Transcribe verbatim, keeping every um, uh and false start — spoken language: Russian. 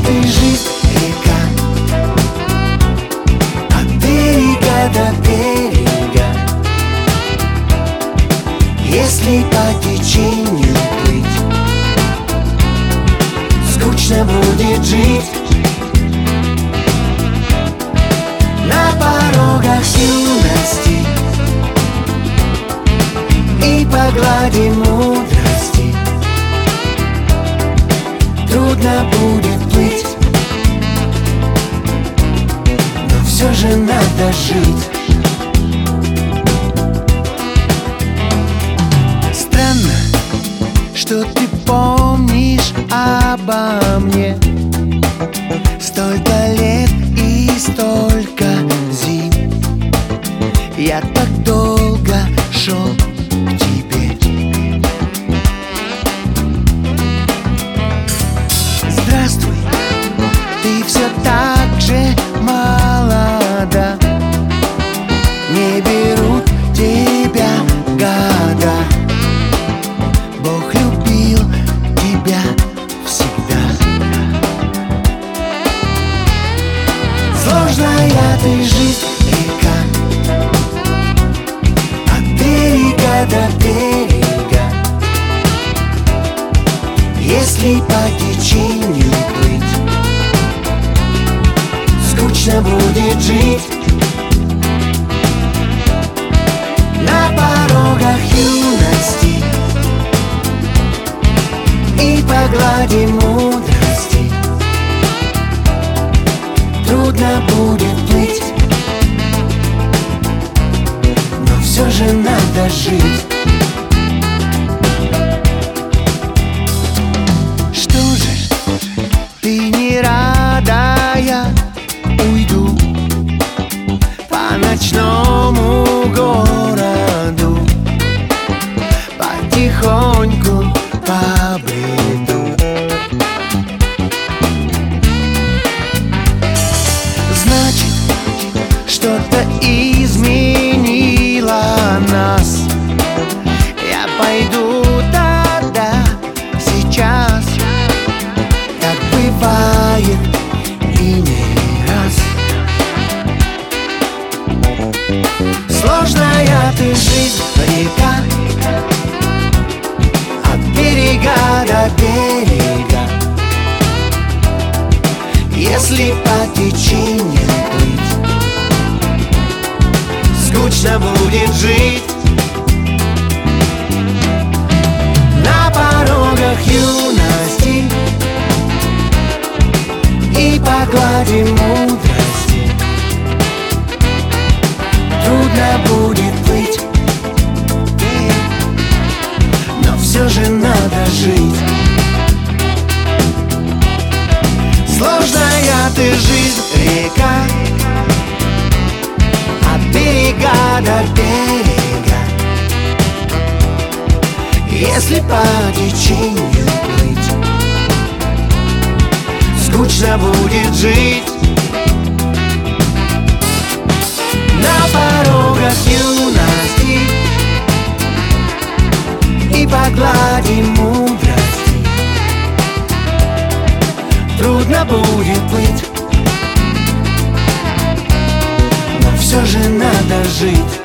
ты жизнь, река, от берега до берега. Если по течению плыть, скучно будет жить. На порогах юности и по глади мудрости трудно будет плыть, но все же надо жить. Странно, что ты помнишь обо мне. Столько лет и столько зим я так долго шел к тебе. Здравствуй, ты все так же молода, не берут тебя года. Бог любил тебя всегда. Сложная ты жизнь, река, от берега до берега. Если по течению плыть, скучно будет жить. На порогах юности и по глади мудрости трудно будет плыть, но все же надо жить. Что же, ты не рада, я уйду по ночному городу, потихоньку побреду. Значит, что-то изменило нас. Я пойду тогда, сейчас, как бывает и не раз. Сложная ты жизнь, река, от берега до берега. Если по течению плыть, скучно будет жить. На порогах юности и по глади мудрости трудно будет плыть, но все же надо жить. Сложная ты жизнь, река, от берега до берега. Если по течению плыть, скучно будет жить. На порогах юности и по глади мудрости трудно будет плыть, но все же надо жить.